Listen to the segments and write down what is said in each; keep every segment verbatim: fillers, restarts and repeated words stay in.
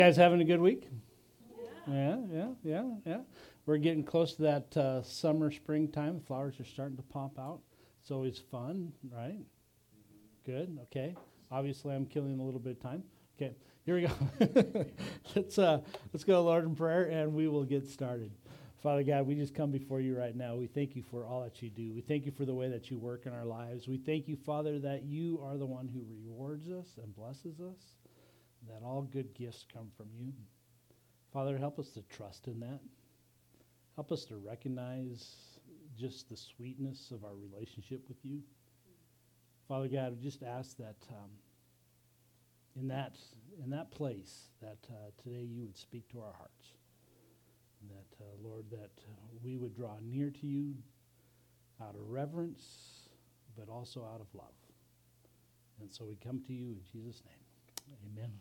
You guys having a good week? Yeah, yeah, yeah, yeah. We're getting close to that uh, summer, springtime. Flowers are starting to pop out. It's always fun, right? Good, okay. Obviously, I'm killing a little bit of time. Okay, here we go. let's uh, let's go, Lord, in prayer, and we will get started. Father God, we just come before you right now. We thank you for all that you do. We thank you for the way that you work in our lives. We thank you, Father, that you are the one who rewards us and blesses us, that all good gifts come from you. Father, help us to trust in that. Help us to recognize just the sweetness of our relationship with you. Father God, we just ask that um, in that in that place that uh, today you would speak to our hearts. That, uh, Lord, that uh, we would draw near to you out of reverence, but also out of love. And so we come to you in Jesus' name. Amen.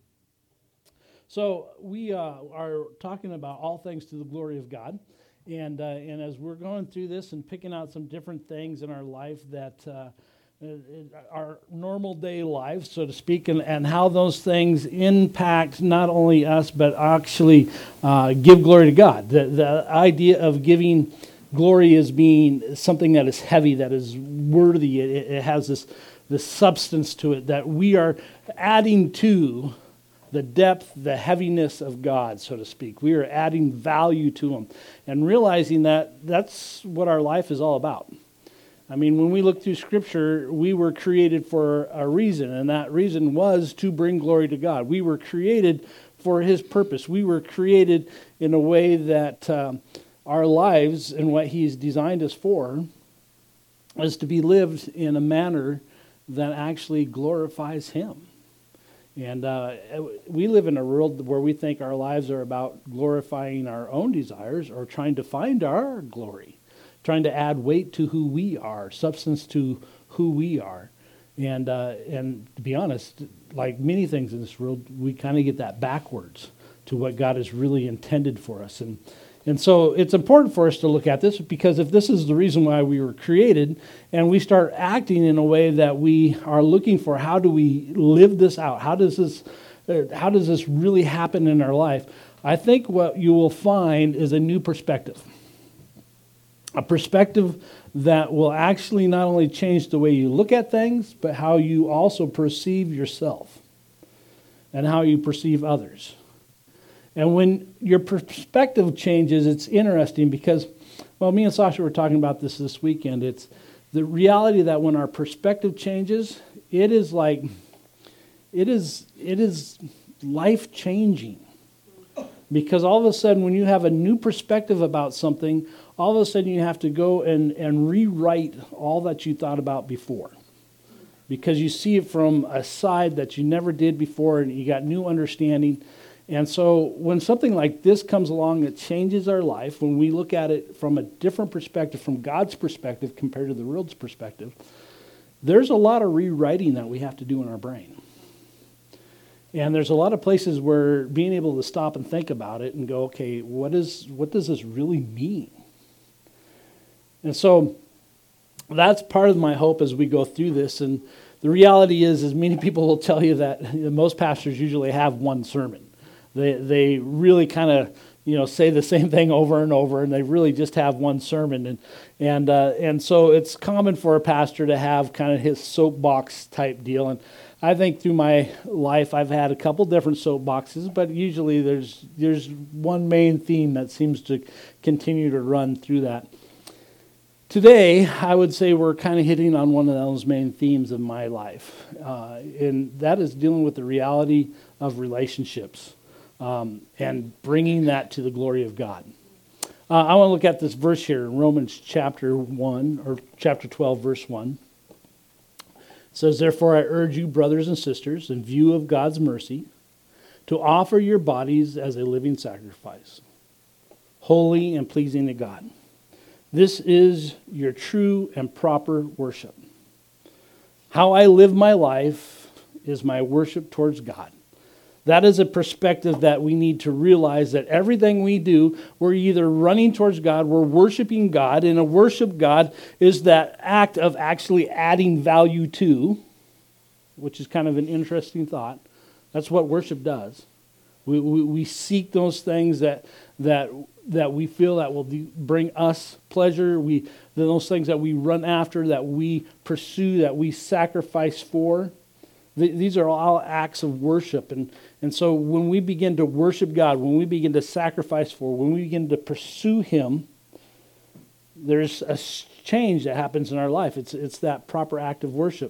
So we uh, are talking about all things to the glory of God. And, uh, and as we're going through this and picking out some different things in our life that uh, our normal day lives, so to speak, and, and how those things impact not only us, but actually uh, give glory to God. The, the idea of giving glory as being something that is heavy, that is worthy. It, it has this, this substance to it that we are adding to the depth, the heaviness of God, so to speak. We are adding value to Him and realizing that that's what our life is all about. I mean, when we look through Scripture, we were created for a reason, and that reason was to bring glory to God. We were created for His purpose. We were created in a way that um, our lives and what He's designed us for is to be lived in a manner that actually glorifies Him. And uh, we live in a world where we think our lives are about glorifying our own desires or trying to find our glory, trying to add weight to who we are, substance to who we are. And uh, and to be honest, like many things in this world, we kind of get that backwards to what God has really intended for us. And and so it's important for us to look at this, because if this is the reason why we were created and we start acting in a way that we are looking for, how do we live this out? How does this, how does this really happen in our life? I think what you will find is a new perspective. A perspective that will actually not only change the way you look at things, but how you also perceive yourself and how you perceive others. And when your perspective changes, it's interesting because, well, me and Sasha were talking about this this weekend. It's the reality that when our perspective changes, it is like, it is, it is life-changing. Because all of a sudden, when you have a new perspective about something, all of a sudden you have to go and, and rewrite all that you thought about before. Because you see it from a side that you never did before, and you got new understanding. And so when something like this comes along that changes our life, when we look at it from a different perspective, from God's perspective compared to the world's perspective, there's a lot of rewriting that we have to do in our brain. And there's a lot of places where being able to stop and think about it and go, okay, what is what does this really mean? And so that's part of my hope as we go through this. And the reality is, is many people will tell you that most pastors usually have one sermon. They they really kind of, you know, say the same thing over and over, and they really just have one sermon. And and uh, and so it's common for a pastor to have kind of his soapbox type deal. And I think through my life I've had a couple different soapboxes, but usually there's there's one main theme that seems to continue to run through that. Today, I would say we're kind of hitting on one of those main themes of my life, uh, and that is dealing with the reality of relationships. Um, and bringing that to the glory of God. Uh, I want to look at this verse here in Romans chapter one, or chapter twelve, verse one. It says, "Therefore I urge you, brothers and sisters, in view of God's mercy, to offer your bodies as a living sacrifice, holy and pleasing to God. This is your true and proper worship. How I live my life is my worship towards God." That is a perspective that we need to realize, that everything we do, we're either running towards God, we're worshiping God, and a worship God is that act of actually adding value to, which is kind of an interesting thought. That's what worship does. We, we, we seek those things that that that we feel that will do, bring us pleasure. We those things that we run after, that we pursue, that we sacrifice for. Th- these are all acts of worship. And, and so when we begin to worship God, when we begin to sacrifice for, when we begin to pursue Him, there's a change that happens in our life. It's it's that proper act of worship.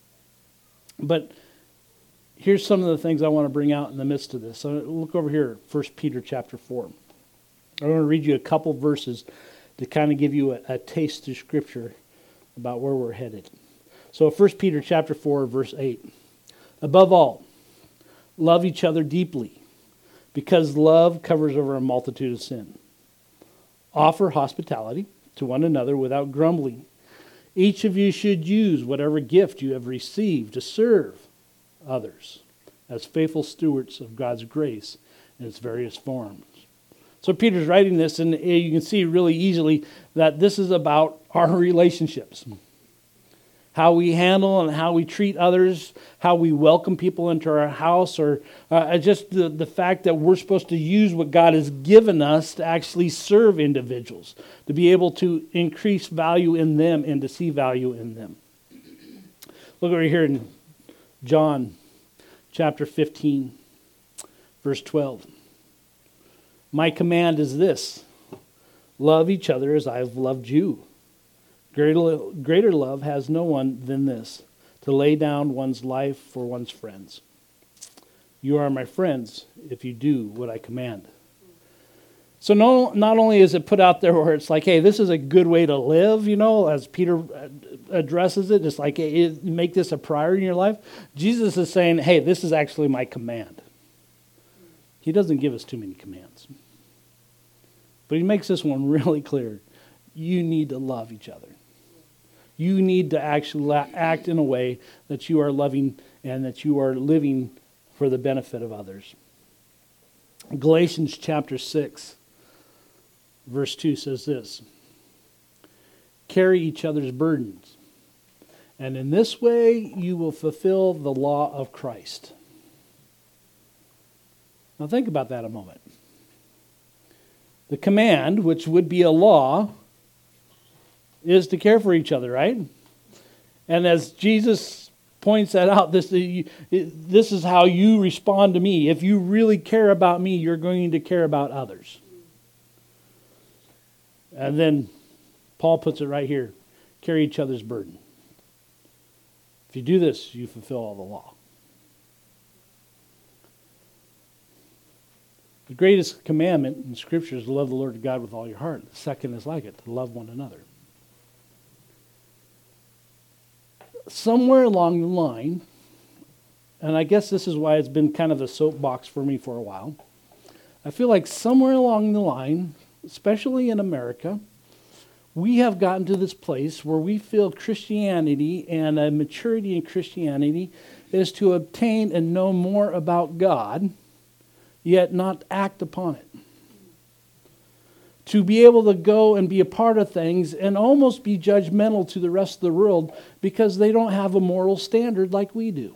But here's some of the things I want to bring out in the midst of this. So look over here, First Peter chapter four. I want to read you a couple verses to kind of give you a, a taste through Scripture about where we're headed. So First Peter chapter four, verse eight. Above all, love each other deeply, because love covers over a multitude of sin. Offer hospitality to one another without grumbling. Each of you should use whatever gift you have received to serve others as faithful stewards of God's grace in its various forms. So Peter's writing this, and you can see really easily that this is about our relationships. How we handle and how we treat others, how we welcome people into our house, or uh, just the, the fact that we're supposed to use what God has given us to actually serve individuals, to be able to increase value in them and to see value in them. Look over here in John chapter fifteen, verse twelve. My command is this: love each other as I have loved you. Greater, greater love has no one than this, to lay down one's life for one's friends. You are my friends if you do what I command. So no, not only is it put out there where it's like, hey, this is a good way to live, you know, as Peter addresses it, it's like, hey, make this a priority in your life. Jesus is saying, hey, this is actually my command. He doesn't give us too many commands. But he makes this one really clear. You need to love each other. You need to actually act in a way that you are loving and that you are living for the benefit of others. Galatians chapter six, verse two says this: carry each other's burdens, and in this way you will fulfill the law of Christ. Now think about that a moment. The command, which would be a law, is to care for each other, right? And as Jesus points that out, this, this is how you respond to me. If you really care about me, you're going to care about others. And then Paul puts it right here: carry each other's burden. If you do this, you fulfill all the law. The greatest commandment in Scripture is to love the Lord God with all your heart. The second is like it, to love one another. Somewhere along the line, and I guess this is why it's been kind of a soapbox for me for a while, I feel like somewhere along the line, especially in America, we have gotten to this place where we feel Christianity and a maturity in Christianity is to obtain and know more about God, yet not act upon it. To be able to go and be a part of things and almost be judgmental to the rest of the world because they don't have a moral standard like we do.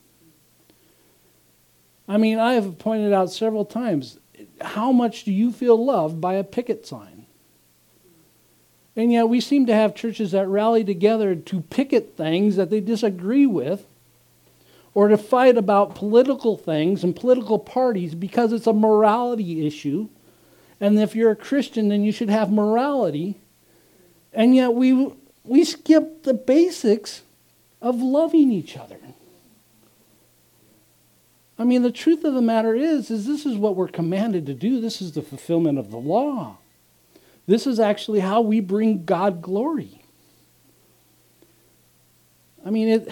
I mean, I have pointed out several times, how much do you feel loved by a picket sign? And yet we seem to have churches that rally together to picket things that they disagree with, or to fight about political things and political parties because it's a morality issue. And if you're a Christian, then you should have morality. And yet we we skip the basics of loving each other. I mean, the truth of the matter is, is this is what we're commanded to do. This is the fulfillment of the law. This is actually how we bring God glory. I mean, it...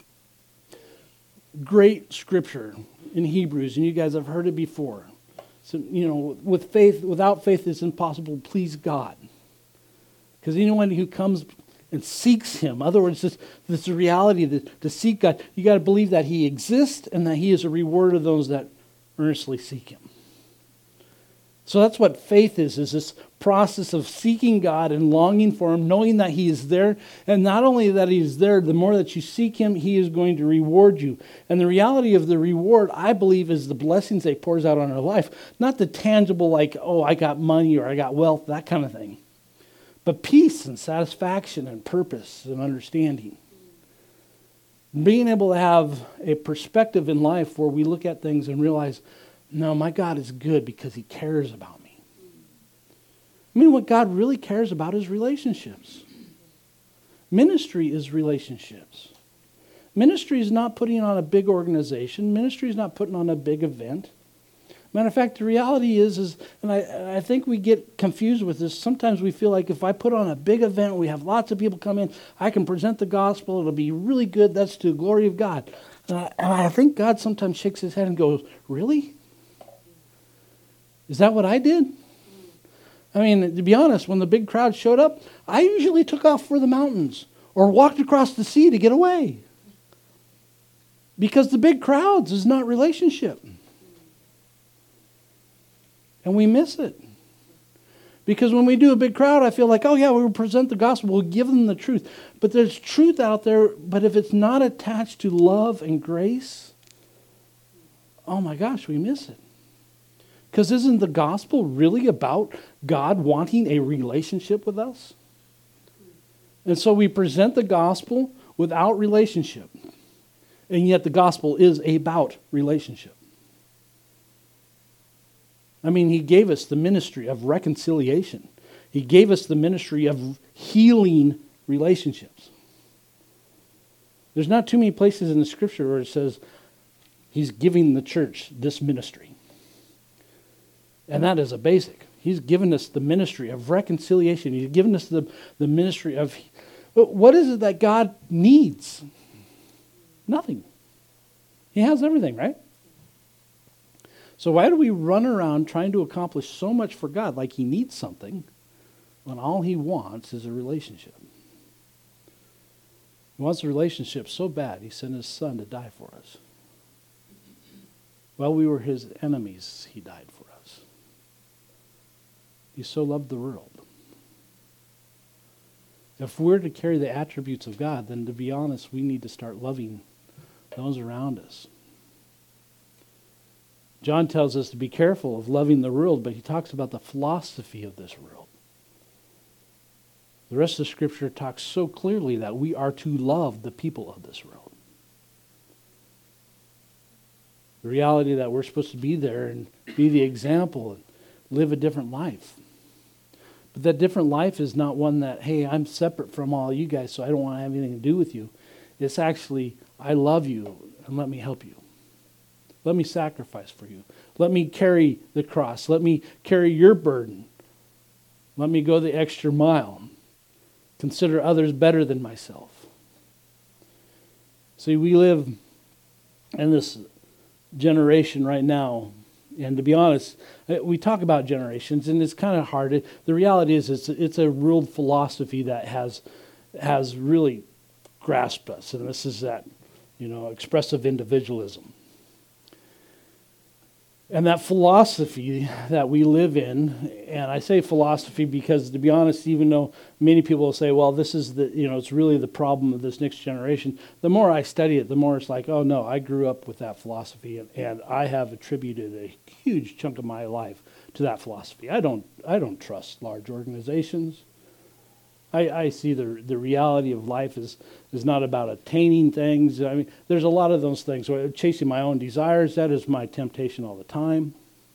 Great scripture in Hebrews, and you guys have heard it before. So, you know, with faith, without faith, it's impossible to please God. Because anyone who comes and seeks Him, in other words, this, this reality that to seek God, you got to believe that He exists and that He is a rewarder of those that earnestly seek Him. So that's what faith is, is this process of seeking God and longing for him, knowing that he is there. And not only that he is there, the more that you seek him, he is going to reward you. And the reality of the reward, I believe, is the blessings that he pours out on our life. Not the tangible like, oh, I got money or I got wealth, that kind of thing. But peace and satisfaction and purpose and understanding. Being able to have a perspective in life where we look at things and realize, no, my God is good because he cares about me. I mean, what God really cares about is relationships. Ministry is relationships. Ministry is not putting on a big organization. Ministry is not putting on a big event. Matter of fact, the reality is, is and I, I think we get confused with this. Sometimes we feel like if I put on a big event, we have lots of people come in, I can present the gospel, it'll be really good, that's to the glory of God. And I, and I think God sometimes shakes his head and goes, really? Is that what I did? I mean, to be honest, when the big crowd showed up, I usually took off for the mountains or walked across the sea to get away. Because the big crowds is not relationship. And we miss it. Because when we do a big crowd, I feel like, oh yeah, we'll present the gospel, we'll give them the truth. But there's truth out there, but if it's not attached to love and grace, oh my gosh, we miss it. Because isn't the gospel really about God wanting a relationship with us? And so we present the gospel without relationship. And yet the gospel is about relationship. I mean, he gave us the ministry of reconciliation. He gave us the ministry of healing relationships. There's not too many places in the scripture where it says he's giving the church this ministry. And that is a basic. He's given us the ministry of reconciliation. He's given us the, the ministry of... What is it that God needs? Nothing. He has everything, right? So why do we run around trying to accomplish so much for God like he needs something when all he wants is a relationship? He wants a relationship so bad he sent his son to die for us. While we were his enemies, he died for us. He so loved the world. If we're to carry the attributes of God, then to be honest, we need to start loving those around us. John tells us to be careful of loving the world, but he talks about the philosophy of this world. The rest of the scripture talks so clearly that we are to love the people of this world. The reality that we're supposed to be there and be the example and live a different life. But that different life is not one that, hey, I'm separate from all you guys, so I don't want to have anything to do with you. It's actually, I love you, and let me help you. Let me sacrifice for you. Let me carry the cross. Let me carry your burden. Let me go the extra mile. Consider others better than myself. See, we live in this generation right now, and to be honest, we talk about generations, and it's kind of hard. It, the reality is, it's it's a world philosophy that has has really grasped us, and this is that, you know, expressive individualism. And that philosophy that we live in, and I say philosophy because, to be honest, even though many people will say, well, this is the, you know, it's really the problem of this next generation, the more I study it, the more it's like, oh no, I grew up with that philosophy, and, and I have attributed a huge chunk of my life to that philosophy. I don't, I don't trust large organizations. I, I see the the reality of life is is not about attaining things. I mean, there's a lot of those things. So chasing my own desires, that is my temptation all the time.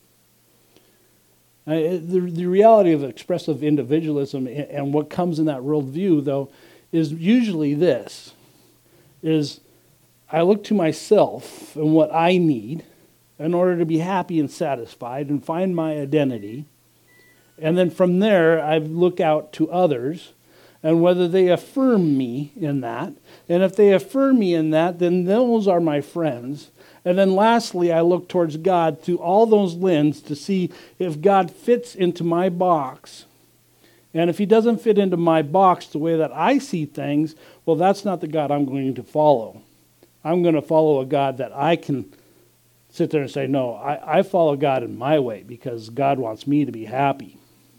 I, the, the reality of expressive individualism and, and what comes in that worldview, though, is usually this, is I look to myself and what I need in order to be happy and satisfied and find my identity. And then from there, I look out to others and whether they affirm me in that. And if they affirm me in that, then those are my friends. And then lastly, I look towards God through all those lenses to see if God fits into my box. And if he doesn't fit into my box the way that I see things, well, that's not the God I'm going to follow. I'm going to follow a God that I can sit there and say, no, I, I follow God in my way because God wants me to be happy.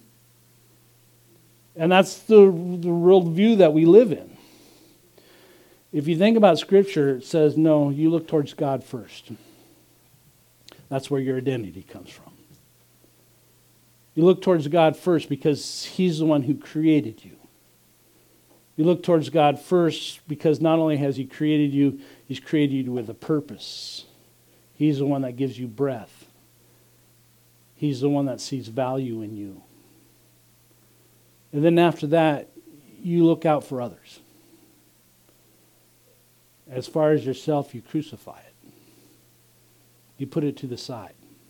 And that's the, the world view that we live in. If you think about Scripture, it says, no, you look towards God first. That's where your identity comes from. You look towards God first because He's the one who created you. You look towards God first because not only has He created you, He's created you with a purpose. He's the one that gives you breath. He's the one that sees value in you. And then after that, you look out for others. As far as yourself, you crucify it. You put it to the side.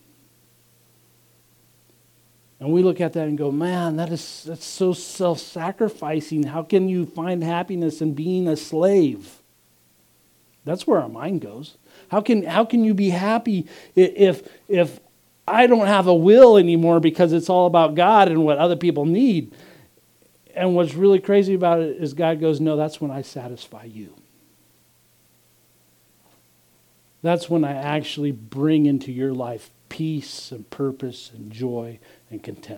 And we look at that and go, man, that is that's so self-sacrificing. How can you find happiness in being a slave? That's where our mind goes. How can how can you be happy if if I don't have a will anymore because it's all about God and what other people need? And what's really crazy about it is God goes, no, that's when I satisfy you. That's when I actually bring into your life peace and purpose and joy and contentment.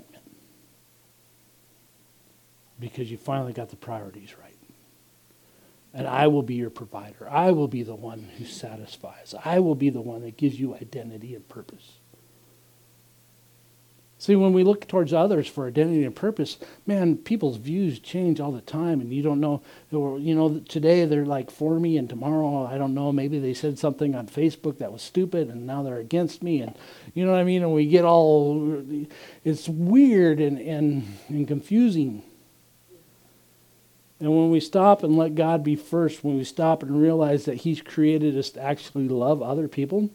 Because you finally got the priorities right. And I will be your provider. I will be the one who satisfies. I will be the one that gives you identity and purpose. See, when we look towards others for identity and purpose, man, people's views change all the time, and you don't know, you know, today they're like for me, and tomorrow, I don't know, maybe they said something on Facebook that was stupid, and now they're against me, and you know what I mean? And we get all, it's weird and, and, and confusing. And when we stop and let God be first, when we stop and realize that He's created us to actually love other people,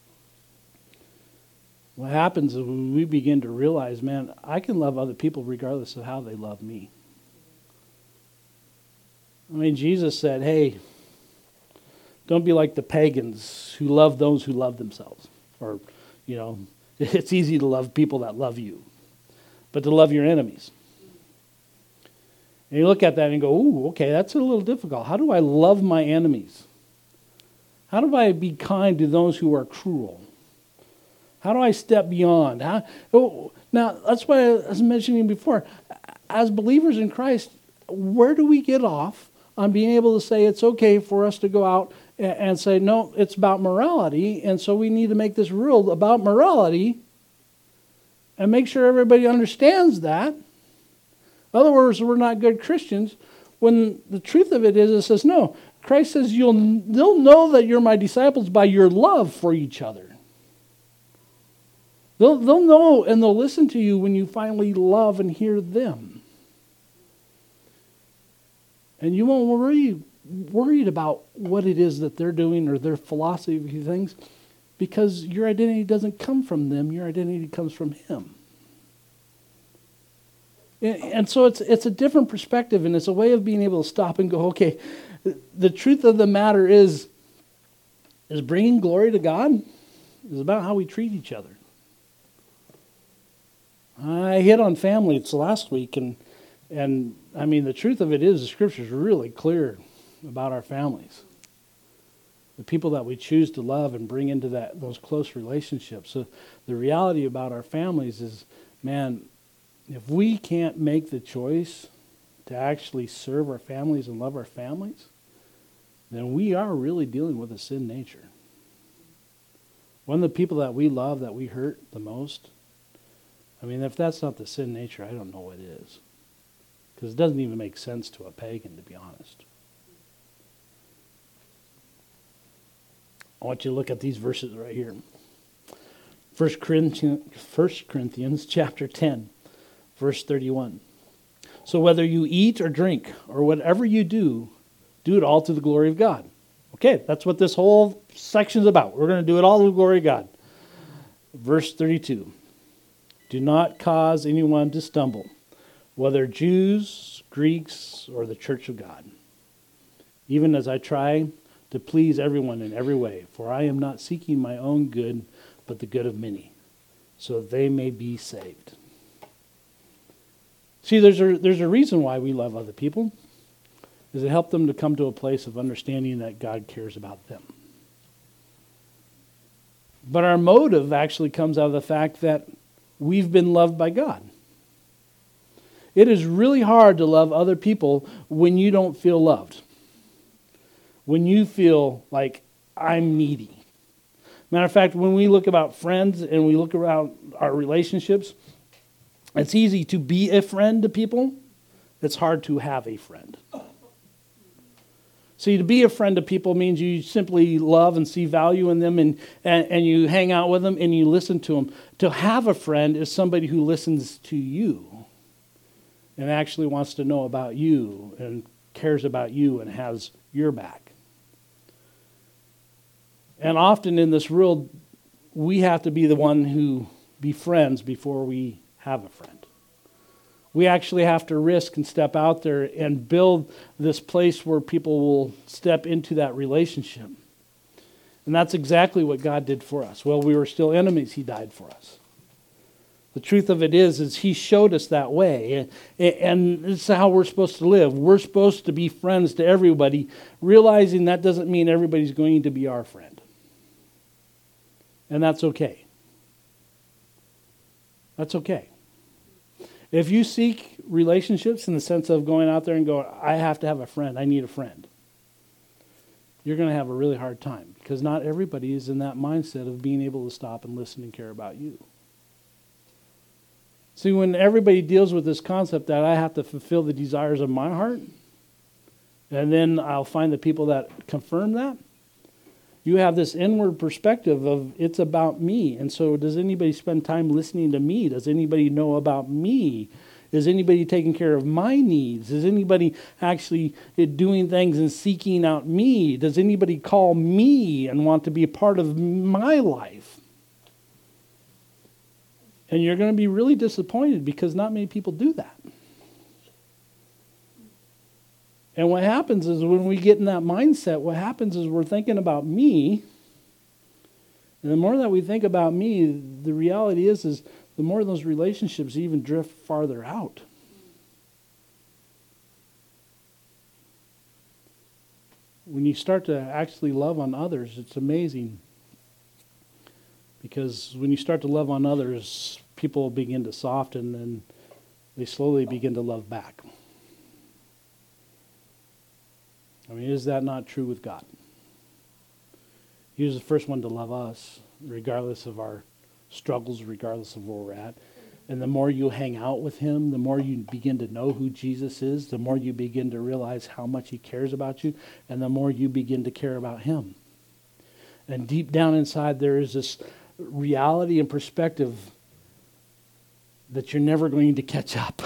what happens is we begin to realize, man, I can love other people regardless of how they love me. I mean, Jesus said, hey, don't be like the pagans who love those who love themselves. Or, you know, it's easy to love people that love you, but to love your enemies. And you look at that and go, ooh, okay, that's a little difficult. How do I love my enemies? How do I be kind to those who are cruel? How do I step beyond? How, oh, now, that's why I was mentioning before. As believers in Christ, where do we get off on being able to say it's okay for us to go out and, and say, no, it's about morality, and so we need to make this rule about morality and make sure everybody understands that. In other words, we're not good Christians. When the truth of it is, it says, no, Christ says you'll they'll know that you're my disciples by your love for each other. They'll, they'll know and they'll listen to you when you finally love and hear them. And you won't worry worried about what it is that they're doing or their philosophy of things, because your identity doesn't come from them. Your identity comes from Him. And, and so it's it's a different perspective, and it's a way of being able to stop and go, okay, the truth of the matter is, is bringing glory to God is about how we treat each other. I hit on family it's last week, and and I mean, the truth of it is the Scripture is really clear about our families. The people that we choose to love and bring into that those close relationships. So the reality about our families is, man, if we can't make the choice to actually serve our families and love our families, then we are really dealing with a sin nature. One of the people that we love, that we hurt the most, I mean, if that's not the sin nature, I don't know what is. Because it doesn't even make sense to a pagan, to be honest. I want you to look at these verses right here. First Corinthians, First Corinthians chapter ten, verse thirty-one. So whether you eat or drink or whatever you do, do it all to the glory of God. Okay, that's what this whole section is about. We're going to do it all to the glory of God. Verse thirty-two. Do not cause anyone to stumble, whether Jews, Greeks, or the church of God, even as I try to please everyone in every way, for I am not seeking my own good, but the good of many, so that they may be saved. See, there's a, there's a reason why we love other people, is to help them to come to a place of understanding that God cares about them. But our motive actually comes out of the fact that we've been loved by God. It is really hard to love other people when you don't feel loved. When you feel like I'm needy. Matter of fact, when we look about friends and we look around our relationships, it's easy to be a friend to people. It's hard to have a friend. See, to be a friend to people means you simply love and see value in them and, and, and you hang out with them and you listen to them. To have a friend is somebody who listens to you and actually wants to know about you and cares about you and has your back. And often in this world, we have to be the one who befriends before we have a friend. We actually have to risk and step out there and build this place where people will step into that relationship. And that's exactly what God did for us. While we were still enemies, he died for us. The truth of it is, is he showed us that way. And, and this is how we're supposed to live. We're supposed to be friends to everybody, realizing that doesn't mean everybody's going to be our friend. And that's okay. That's okay. If you seek relationships in the sense of going out there and go, I have to have a friend, I need a friend, you're going to have a really hard time because not everybody is in that mindset of being able to stop and listen and care about you. See, when everybody deals with this concept that I have to fulfill the desires of my heart, and then I'll find the people that confirm that, you have this inward perspective of it's about me. And so does anybody spend time listening to me? Does anybody know about me? Is anybody taking care of my needs? Is anybody actually doing things and seeking out me? Does anybody call me and want to be a part of my life? And you're going to be really disappointed because not many people do that. And what happens is when we get in that mindset, what happens is we're thinking about me. And the more that we think about me, the reality is, is the more those relationships even drift farther out. When you start to actually love on others, it's amazing. Because when you start to love on others, people begin to soften and they slowly begin to love back. I mean, is that not true with God? He was the first one to love us, regardless of our struggles, regardless of where we're at. And the more you hang out with him, the more you begin to know who Jesus is, the more you begin to realize how much he cares about you, and the more you begin to care about him. And deep down inside, there is this reality and perspective that you're never going to catch up.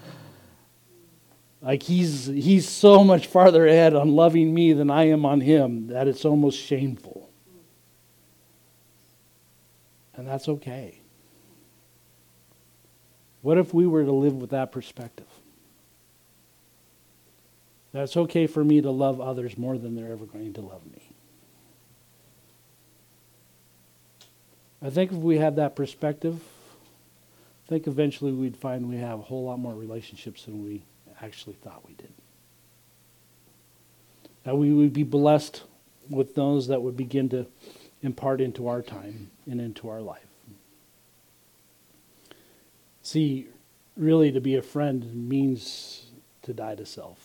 Like he's he's so much farther ahead on loving me than I am on him that it's almost shameful. And that's okay. What if we were to live with that perspective? That's okay for me to love others more than they're ever going to love me. I think if we had that perspective, I think eventually we'd find we have a whole lot more relationships than we actually thought we did. That we would be blessed with those that would begin to impart into our time and into our life. See, really to be a friend means to die to self.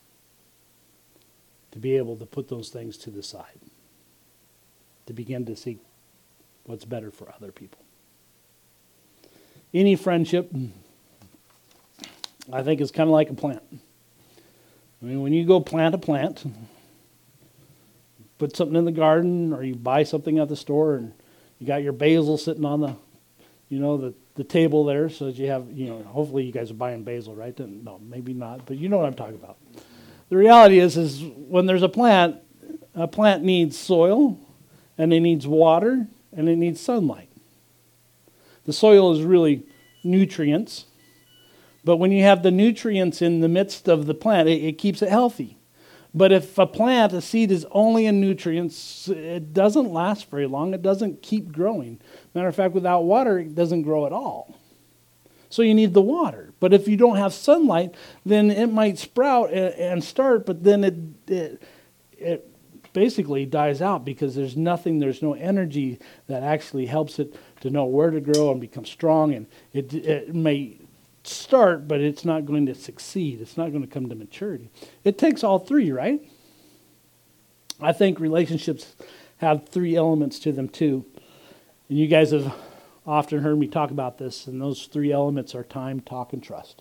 To be able to put those things to the side. To begin to seek what's better for other people. Any friendship, I think, is kind of like a plant. I mean, when you go plant a plant, put something in the garden, or you buy something at the store, and you got your basil sitting on the, you know, the, the table there, so that you have, you know, hopefully you guys are buying basil, right? No, maybe not, but you know what I'm talking about. The reality is, is when there's a plant, a plant needs soil, and it needs water, and it needs sunlight. The soil is really nutrients. But when you have the nutrients in the midst of the plant, it, it keeps it healthy. But if a plant, a seed is only in nutrients, it doesn't last very long. It doesn't keep growing. Matter of fact, without water, it doesn't grow at all. So you need the water. But if you don't have sunlight, then it might sprout and, and start, but then it, it, it basically dies out because there's nothing, there's no energy that actually helps it to know where to grow and become strong. And it, it may start, but it's not going to succeed. It's not going to come to maturity. It takes all three, right? I think relationships have three elements to them too. And you guys have often heard me talk about this, and those three elements are time, talk, and trust.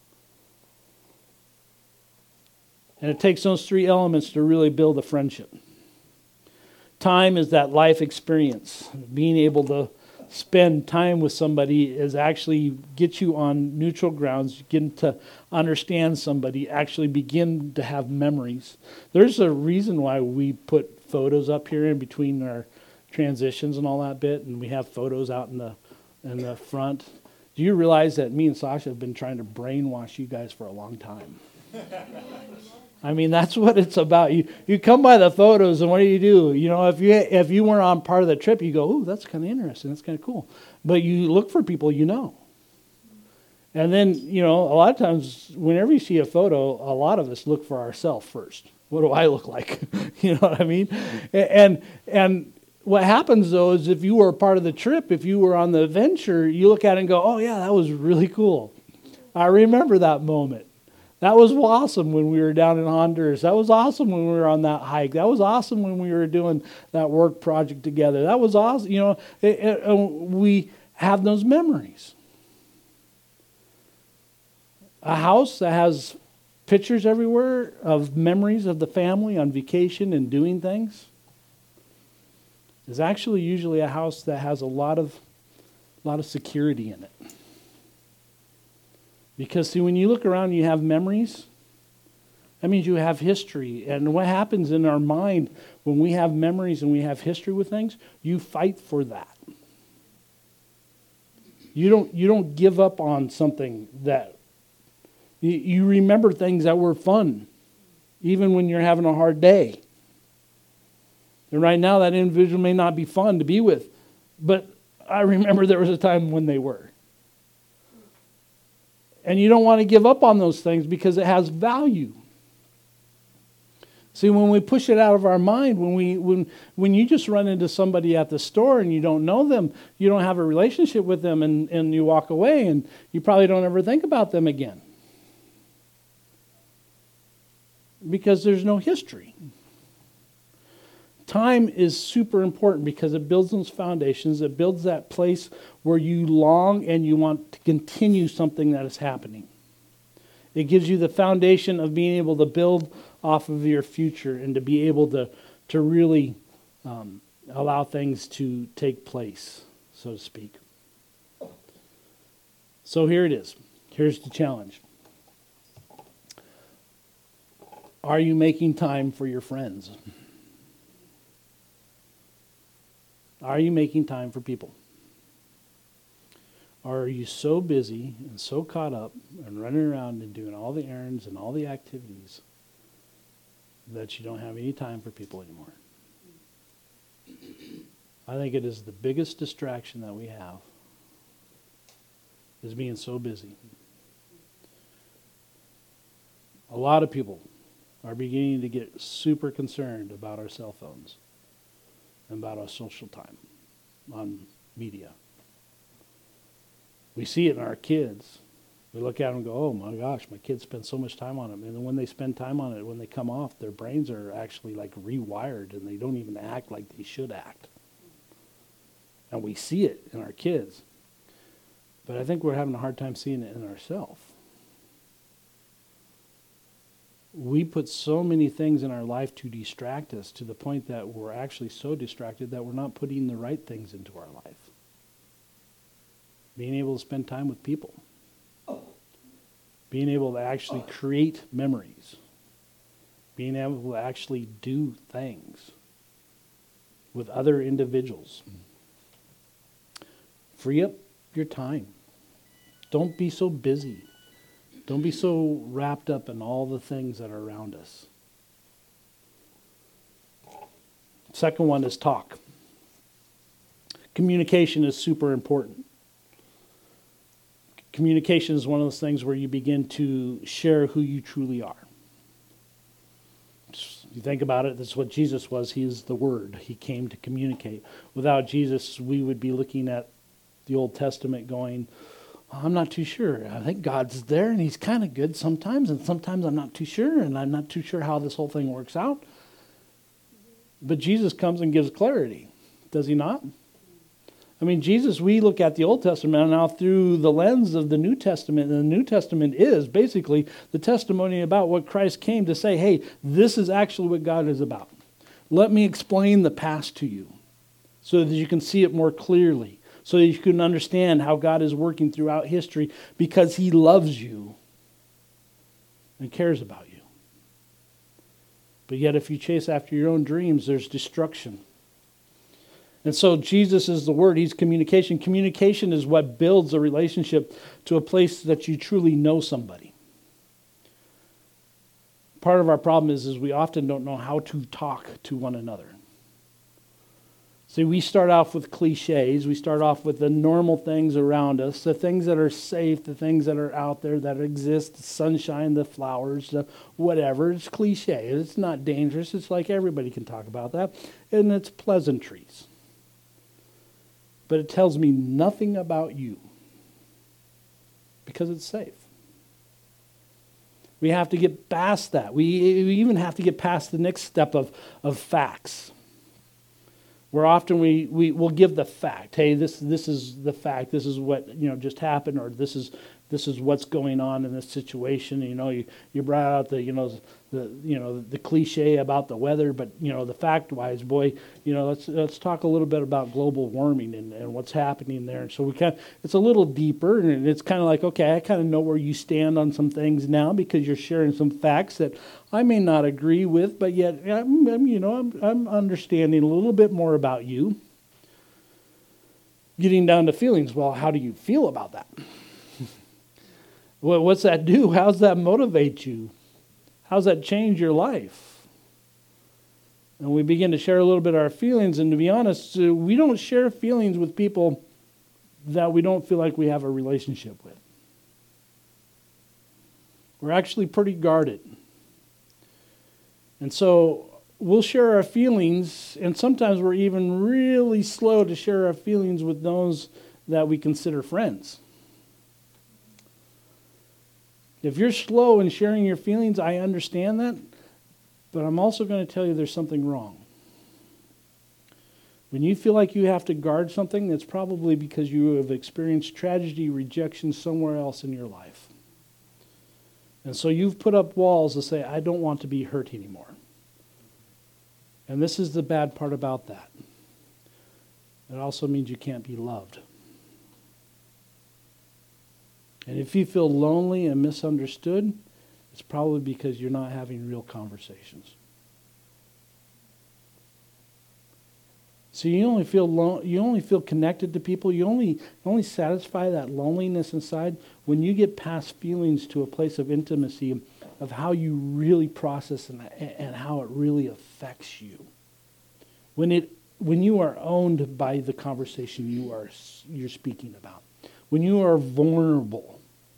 And it takes those three elements to really build a friendship. Time is that life experience. Being able to spend time with somebody is actually get you on neutral grounds, begin to understand somebody, actually begin to have memories. There's a reason why we put photos up here in between our transitions and all that bit, and we have photos out in the in the front. Do you realize that me and Sasha have been trying to brainwash you guys for a long time? I mean, that's what it's about. You you come by the photos, and what do you do? You know, if you if you weren't on part of the trip, you go, "Ooh, that's kind of interesting. That's kind of cool." But you look for people you know. And then, you know, a lot of times, whenever you see a photo, a lot of us look for ourselves first. What do I look like? You know what I mean? And and what happens, though, is if you were a part of the trip, if you were on the adventure, you look at it and go, "Oh, yeah, that was really cool. I remember that moment. That was awesome when we were down in Honduras. That was awesome when we were on that hike. That was awesome when we were doing that work project together. That was awesome." You know, it, it, uh, we have those memories. A house that has pictures everywhere of memories of the family on vacation and doing things is actually usually a house that has a lot of, lot of security in it. Because, see, when you look around and you have memories, that means you have history. And what happens in our mind when we have memories and we have history with things, you fight for that. You don't, you don't give up on something that, you, you remember things that were fun, even when you're having a hard day. And right now, that individual may not be fun to be with, but I remember there was a time when they were. And you don't want to give up on those things because it has value. See, when we push it out of our mind, when we when when you just run into somebody at the store and you don't know them, you don't have a relationship with them, and, and you walk away and you probably don't ever think about them again. Because there's no history. Time is super important because it builds those foundations. It builds that place where you long and you want to continue something that is happening. It gives you the foundation of being able to build off of your future and to be able to, to really um, allow things to take place, so to speak. So here it is. Here's the challenge. Are you making time for your friends? Are you making time for people? Or are you so busy and so caught up and running around and doing all the errands and all the activities that you don't have any time for people anymore? I think it is the biggest distraction that we have, is being so busy. A lot of people are beginning to get super concerned about our cell phones and about our social time on media. We see it in our kids. We look at them and go, "Oh my gosh, my kids spend so much time on it." And then when they spend time on it, when they come off, their brains are actually like rewired and they don't even act like they should act. And we see it in our kids. But I think we're having a hard time seeing it in ourselves. We put so many things in our life to distract us to the point that we're actually so distracted that we're not putting the right things into our life. Being able to spend time with people. Being able to actually create memories. Being able to actually do things with other individuals. Free up your time. Don't be so busy. Don't be so wrapped up in all the things that are around us. Second one is talk. Communication is super important. Communication is one of those things where you begin to share who you truly are. You think about it, that's what Jesus was. He is the Word. He came to communicate. Without Jesus, we would be looking at the Old Testament going, I'm not too sure. I think God's there, and he's kind of good sometimes, and sometimes I'm not too sure, and I'm not too sure how this whole thing works out. But Jesus comes and gives clarity, does he not? I mean, Jesus, we look at the Old Testament now through the lens of the New Testament, and the New Testament is basically the testimony about what Christ came to say, hey, this is actually what God is about. Let me explain the past to you so that you can see it more clearly, so that you can understand how God is working throughout history because he loves you and cares about you. But yet if you chase after your own dreams, there's destruction. And so Jesus is the Word. He's communication. Communication is what builds a relationship to a place that you truly know somebody. Part of our problem is, is we often don't know how to talk to one another. See, we start off with cliches. We start off with the normal things around us, the things that are safe, the things that are out there that exist, the sunshine, the flowers, the whatever. It's cliche. It's not dangerous. It's like everybody can talk about that. And it's pleasantries. But it tells me nothing about you because it's safe. We have to get past that. We, we even have to get past the next step of, of facts. Where often we, we will give the fact, hey, this this is the fact, this is what, you know, just happened, or this is this is what's going on in this situation. You know, you, you brought out the, you know, the you know, the cliche about the weather, but you know, the fact wise, boy, you know, let's let's talk a little bit about global warming and, and what's happening there. And so we kind of, it's a little deeper, and it's kind of like, okay, I kind of know where you stand on some things now because you're sharing some facts that I may not agree with, but yet, I'm, I'm, you know, I'm, I'm understanding a little bit more about you. Getting down to feelings, well, how do you feel about that? Well, what's that do? How's that motivate you? How's that change your life? And we begin to share a little bit of our feelings, and to be honest, uh, we don't share feelings with people that we don't feel like we have a relationship with. We're actually pretty guarded. And so we'll share our feelings, and sometimes we're even really slow to share our feelings with those that we consider friends. If you're slow in sharing your feelings, I understand that, but I'm also going to tell you there's something wrong. When you feel like you have to guard something, that's probably because you have experienced tragedy, rejection somewhere else in your life. And so you've put up walls to say, I don't want to be hurt anymore. And this is the bad part about that. It also means you can't be loved. And if you feel lonely and misunderstood, it's probably because you're not having real conversations. So you only feel lo- you only feel connected to people. You only you only satisfy that loneliness inside when you get past feelings to a place of intimacy, of how you really process and, and how it really affects you. When it when you are owned by the conversation you are you're speaking about. When you are vulnerable.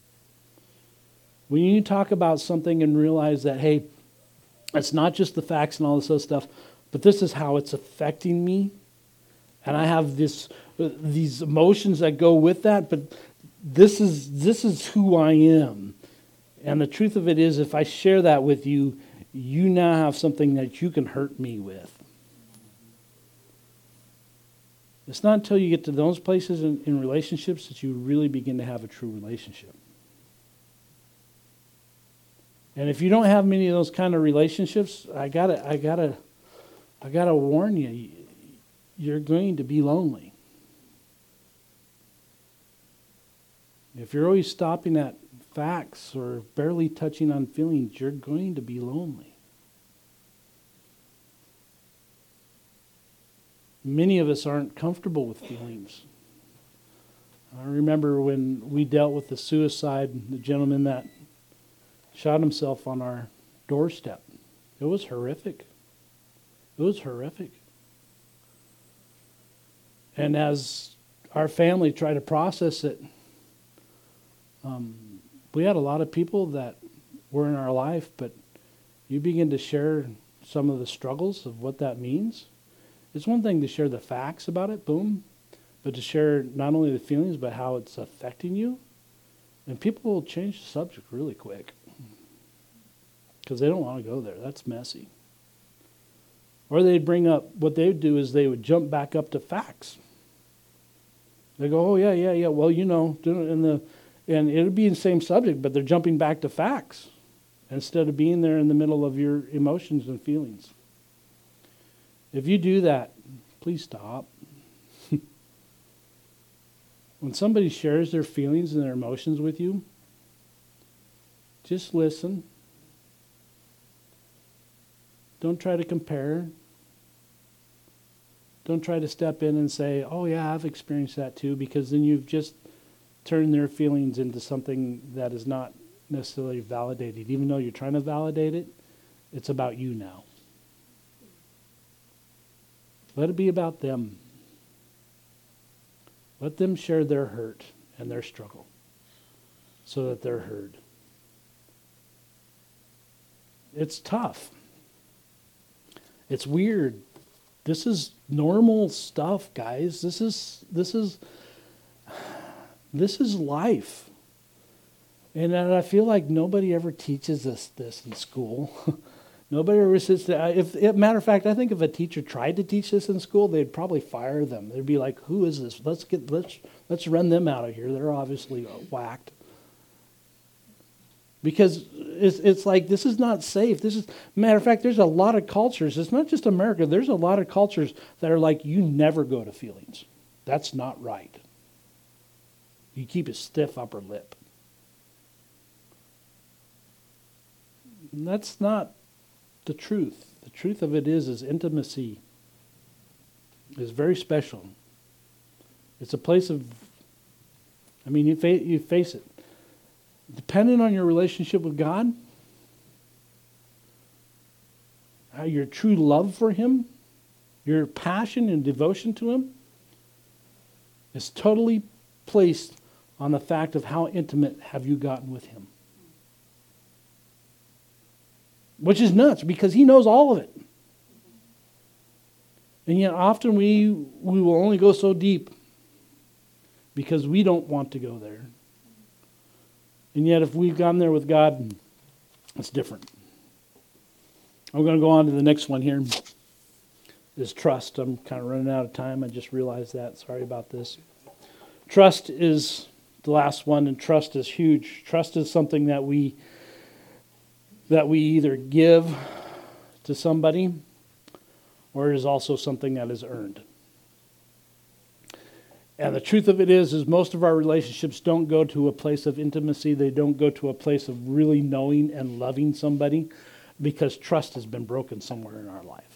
When you talk about something and realize that, hey, it's not just the facts and all this other stuff, but this is how it's affecting me. And I have this uh, these emotions that go with that, but this is this is who I am. And the truth of it is, if I share that with you, you now have something that you can hurt me with. It's not until you get to those places in, in relationships that you really begin to have a true relationship. And if you don't have many of those kind of relationships, I gotta, I gotta, I gotta warn you, you're going to be lonely. If you're always stopping at facts or barely touching on feelings, you're going to be lonely. Many of us aren't comfortable with feelings. I remember when we dealt with the suicide, the gentleman that shot himself on our doorstep. It was horrific. It was horrific. And as our family tried to process it, um, we had a lot of people that were in our life, but you begin to share some of the struggles of what that means. It's one thing to share the facts about it, boom, but to share not only the feelings, but how it's affecting you. And people will change the subject really quick because they don't want to go there. That's messy. Or they'd bring up, what they would do is they would jump back up to facts. They go, oh, yeah, yeah, yeah, well, you know, and, the, and it would be the same subject, but they're jumping back to facts instead of being there in the middle of your emotions and feelings. If you do that, please stop. When somebody shares their feelings and their emotions with you, just listen. Don't try to compare. Don't try to step in and say, oh yeah, I've experienced that too, because then you've just turned their feelings into something that is not necessarily validated. Even though you're trying to validate it, it's about you now. Let it be about them. Let them share their hurt and their struggle so that they're heard. It's tough. It's weird. This is normal stuff, guys. This is this is this is life. And I feel like nobody ever teaches us this in school. Nobody ever sits there. If, if, matter of fact, I think if a teacher tried to teach this in school, they'd probably fire them. They'd be like, "Who is this? Let's get let's let's run them out of here. They're obviously whacked." Because it's it's like this is not safe. This is matter of fact. There's a lot of cultures. It's not just America. There's a lot of cultures that are like, you never go to feelings. That's not right. You keep a stiff upper lip. And that's not the truth. The truth of it is, is intimacy is very special. It's a place of, I mean, you, fa- you face it. Depending on your relationship with God, how your true love for Him, your passion and devotion to Him, is totally placed on the fact of how intimate have you gotten with Him. Which is nuts, because He knows all of it. And yet often we we will only go so deep because we don't want to go there. And yet if we've gone there with God, it's different. I'm going to go on to the next one here. Is trust. I'm kind of running out of time. I just realized that. Sorry about this. Trust is the last one, and trust is huge. Trust is something that we that we either give to somebody, or it is also something that is earned. And the truth of it is, is most of our relationships don't go to a place of intimacy. They don't go to a place of really knowing and loving somebody, because trust has been broken somewhere in our life.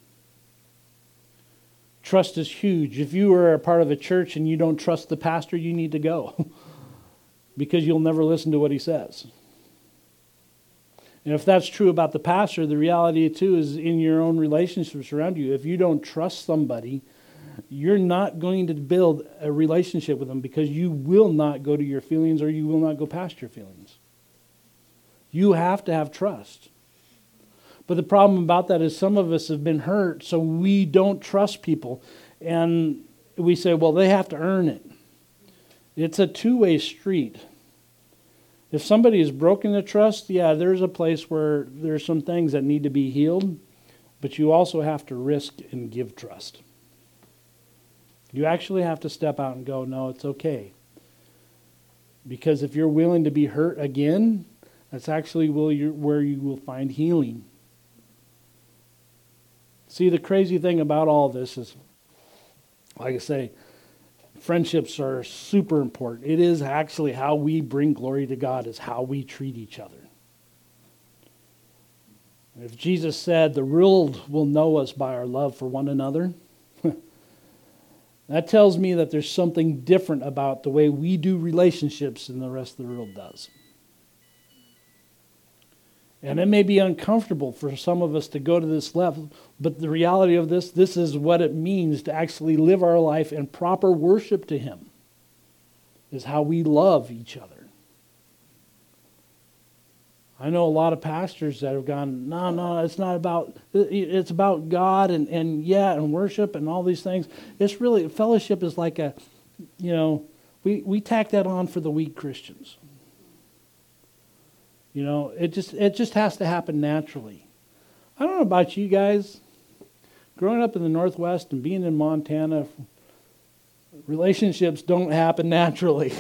Trust is huge. If you are a part of a church and you don't trust the pastor, you need to go because you'll never listen to what he says. And if that's true about the pastor, the reality too is in your own relationships around you. If you don't trust somebody, you're not going to build a relationship with them, because you will not go to your feelings, or you will not go past your feelings. You have to have trust. But the problem about that is some of us have been hurt, so we don't trust people. And we say, well, they have to earn it. It's a two-way street. If somebody is broken the trust, yeah, there's a place where there's some things that need to be healed, but you also have to risk and give trust. You actually have to step out and go, no, it's okay. Because if you're willing to be hurt again, that's actually where you will find healing. See, the crazy thing about all this is, like I say, friendships are super important. It is actually how we bring glory to God, is how we treat each other. If Jesus said the world will know us by our love for one another, that tells me that there's something different about the way we do relationships than the rest of the world does. And it may be uncomfortable for some of us to go to this level, but the reality of this, this is what it means to actually live our life in proper worship to Him, is how we love each other. I know a lot of pastors that have gone, no, no, it's not about, it's about God and, and yeah, and worship and all these things. It's really, fellowship is like a, you know, we, we tack that on for the weak Christians. You know, it just it just has to happen naturally. I don't know about you guys. Growing up in the Northwest and being in Montana, relationships don't happen naturally.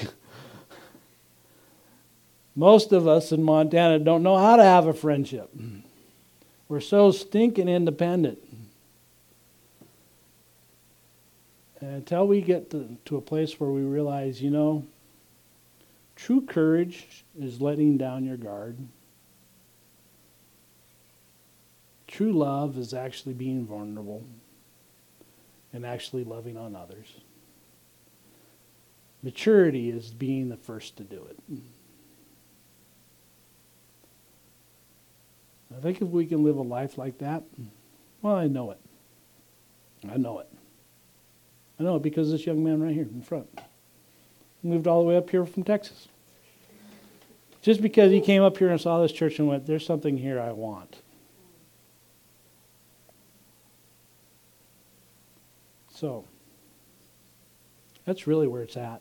Most of us in Montana don't know how to have a friendship. We're so stinking independent. And until we get to, to a place where we realize, you know, true courage is letting down your guard. True love is actually being vulnerable and actually loving on others. Maturity is being the first to do it. I think if we can live a life like that, well, I know it. I know it. I know it because this young man right here in front moved all the way up here from Texas. Just because he came up here and saw this church and went, there's something here I want. So, that's really where it's at.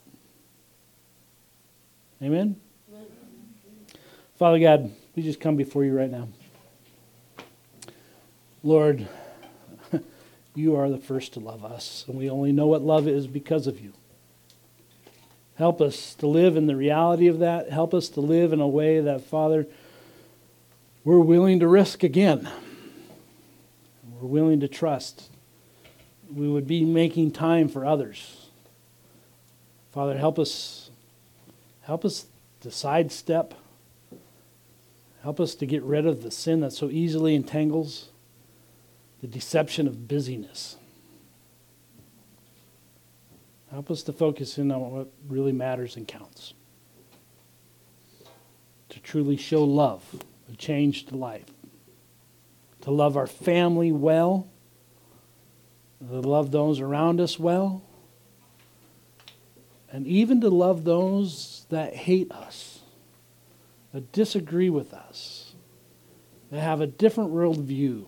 Amen? Father God, we just come before you right now. Lord, you are the first to love us, and we only know what love is because of you. Help us to live in the reality of that. Help us to live in a way that, Father, we're willing to risk again. We're willing to trust. We would be making time for others. Father, help us, help us to sidestep. Help us to get rid of the sin that so easily entangles, the deception of busyness. Help us to focus in on what really matters and counts. To truly show love, a changed life. To love our family well. To love those around us well. And even to love those that hate us, that disagree with us, that have a different worldview.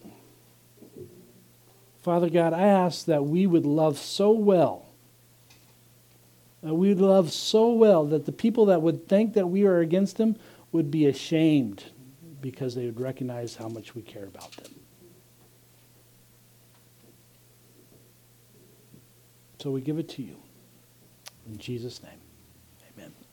Father God, I ask that we would love so well, that we would love so well that the people that would think that we are against them would be ashamed because they would recognize how much we care about them. So we give it to you. In Jesus' name, amen.